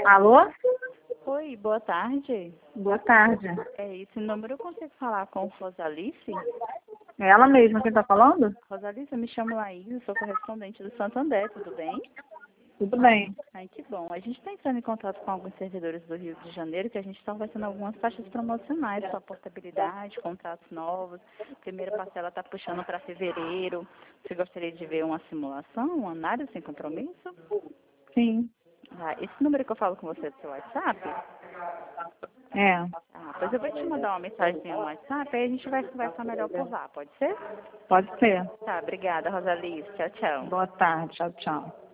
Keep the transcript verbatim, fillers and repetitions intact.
Alô? Oi, boa tarde. Boa tarde. É, esse número eu consigo falar com Rosalice? É ela mesma quem está falando? Rosalice, eu me chamo Laís, sou correspondente do Santander, tudo bem? Tudo bem. Ai, que bom. A gente está entrando em contato com alguns servidores do Rio de Janeiro, que a gente está oferecendo algumas taxas promocionais para portabilidade, contratos novos. A primeira parcela está puxando para fevereiro. Você gostaria de ver uma simulação, uma análise sem compromisso? Sim. Ah, esse número que eu falo com você é do seu WhatsApp? É. Ah, pois eu vou te mandar uma mensagem no WhatsApp, aí a gente vai conversar melhor por lá, pode ser? Pode ser. Tá, obrigada, Rosalice. Tchau, tchau. Boa tarde. Tchau, tchau.